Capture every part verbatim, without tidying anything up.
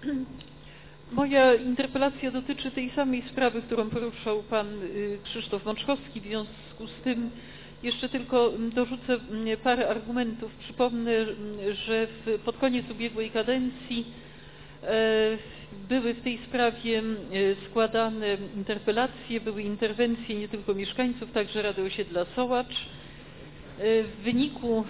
Moja interpelacja dotyczy tej samej sprawy, którą poruszał pan Krzysztof Mączkowski. W związku z tym jeszcze tylko dorzucę parę argumentów. Przypomnę, że w, pod koniec ubiegłej kadencji e, były w tej sprawie składane interpelacje, były interwencje nie tylko mieszkańców, także Rady Osiedla Sołacz. W wyniku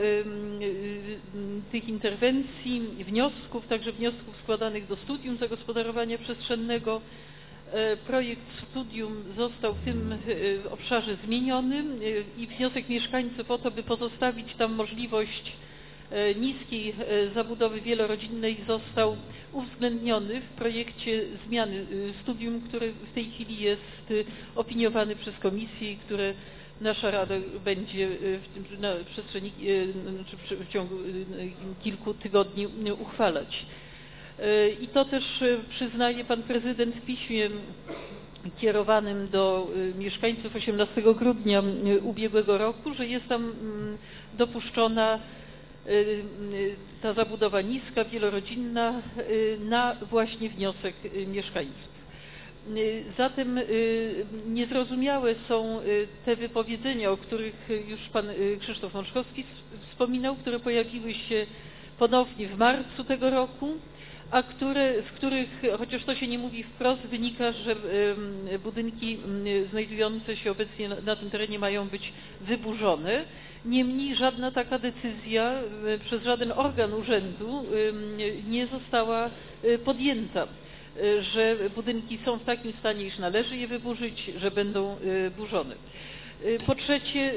tych interwencji, wniosków, także wniosków składanych do studium zagospodarowania przestrzennego, projekt studium został w tym obszarze zmieniony i wniosek mieszkańców o to, by pozostawić tam możliwość niskiej zabudowy wielorodzinnej, został uwzględniony w projekcie zmiany studium, który w tej chwili jest opiniowany przez komisję i które nasza Rada będzie w, na przestrzeni, czy w ciągu kilku tygodni uchwalać. I to też przyznaje pan prezydent w piśmie kierowanym do mieszkańców osiemnastego grudnia ubiegłego roku, że jest tam dopuszczona ta zabudowa niska, wielorodzinna na właśnie wniosek mieszkańców. Zatem niezrozumiałe są te wypowiedzenia, o których już pan Krzysztof Mączkowski wspominał, które pojawiły się ponownie w marcu tego roku, a które, z których, chociaż to się nie mówi wprost, wynika, że budynki znajdujące się obecnie na tym terenie mają być wyburzone. Niemniej żadna taka decyzja przez żaden organ urzędu nie została podjęta, że budynki są w takim stanie, iż należy je wyburzyć, że będą burzone. Po trzecie,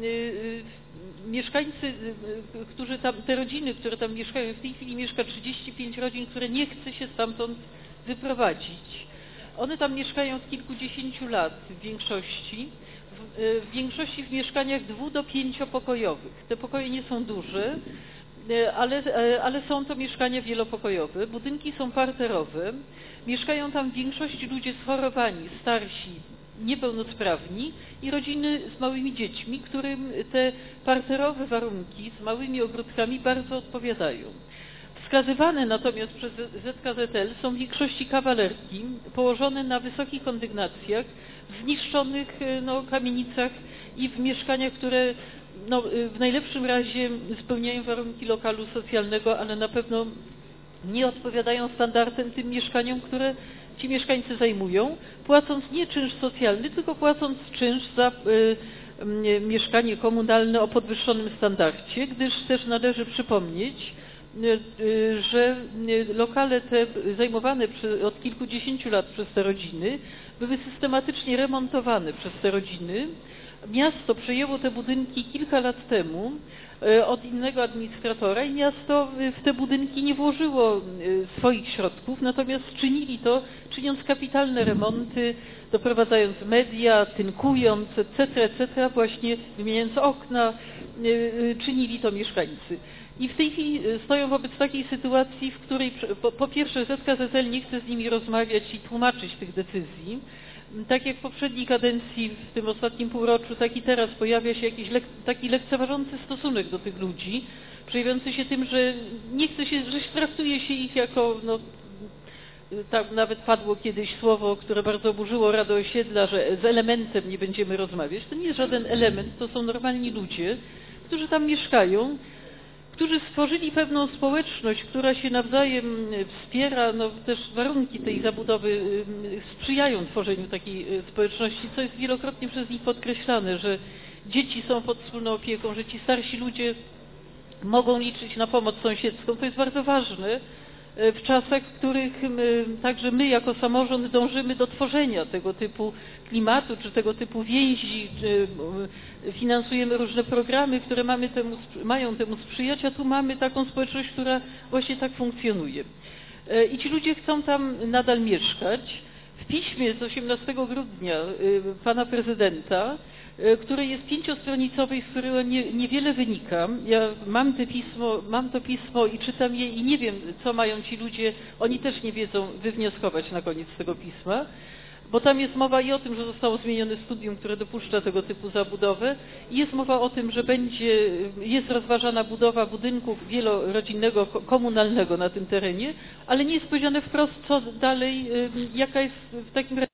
mieszkańcy, którzy tam, te rodziny, które tam mieszkają, w tej chwili mieszka trzydzieści pięć rodzin, które nie chce się stamtąd wyprowadzić. One tam mieszkają od kilkudziesięciu lat w większości, w, w większości w mieszkaniach dwu do pięciopokojowych. Te pokoje nie są duże, ale, ale są to mieszkania wielopokojowe. Budynki są parterowe. Mieszkają tam w większości ludzie schorowani, starsi, niepełnosprawni i rodziny z małymi dziećmi, którym te parterowe warunki z małymi ogródkami bardzo odpowiadają. Wskazywane natomiast przez Z K Z L są w większości kawalerki położone na wysokich kondygnacjach, w zniszczonych no, kamienicach i w mieszkaniach, które no, w najlepszym razie spełniają warunki lokalu socjalnego, ale na pewno nie odpowiadają standardem tym mieszkaniom, które ci mieszkańcy zajmują, płacąc nie czynsz socjalny, tylko płacąc czynsz za y, y, mieszkanie komunalne o podwyższonym standardzie, gdyż też należy przypomnieć, y, y, że y, lokale te zajmowane przy, od kilkudziesięciu lat przez te rodziny były systematycznie remontowane przez te rodziny. Miasto przejęło te budynki kilka lat temu od innego administratora i miasto w te budynki nie włożyło swoich środków, natomiast czynili to, czyniąc kapitalne remonty, doprowadzając media, tynkując, et cetera, et cetera, właśnie wymieniając okna, czynili to mieszkańcy. I w tej chwili stoją wobec takiej sytuacji, w której po, po pierwsze Z K Z L nie chce z nimi rozmawiać i tłumaczyć tych decyzji. Tak jak w poprzedniej kadencji, w tym ostatnim półroczu, tak i teraz pojawia się jakiś lek taki lekceważący stosunek do tych ludzi, przejawiający się tym, że nie chce się, że traktuje się ich jako, no, tak nawet padło kiedyś słowo, które bardzo oburzyło Radę Osiedla, że z elementem nie będziemy rozmawiać. To nie jest żaden element, to są normalni ludzie, którzy tam mieszkają, którzy stworzyli pewną społeczność, która się nawzajem wspiera, no też warunki tej zabudowy sprzyjają tworzeniu takiej społeczności, co jest wielokrotnie przez nich podkreślane, że dzieci są pod wspólną opieką, że ci starsi ludzie mogą liczyć na pomoc sąsiedzką. To jest bardzo ważne w czasach, w których my, także my jako samorząd dążymy do tworzenia tego typu klimatu, czy tego typu więzi, czy finansujemy różne programy, które mamy temu, mają temu sprzyjać, a tu mamy taką społeczność, która właśnie tak funkcjonuje. I ci ludzie chcą tam nadal mieszkać. W piśmie z osiemnastego grudnia pana prezydenta, które jest pięciostronicowe i z którego nie, niewiele wynika. Ja mam te pismo, mam to pismo i czytam je i nie wiem, co mają ci ludzie, oni też nie wiedzą wywnioskować na koniec tego pisma. bo tam jest mowa i o tym, że zostało zmienione studium, które dopuszcza tego typu zabudowę, i jest mowa o tym, że będzie, jest rozważana budowa budynku wielorodzinnego, komunalnego na tym terenie, ale nie jest powiedziane wprost, co dalej, jaka jest w takim razie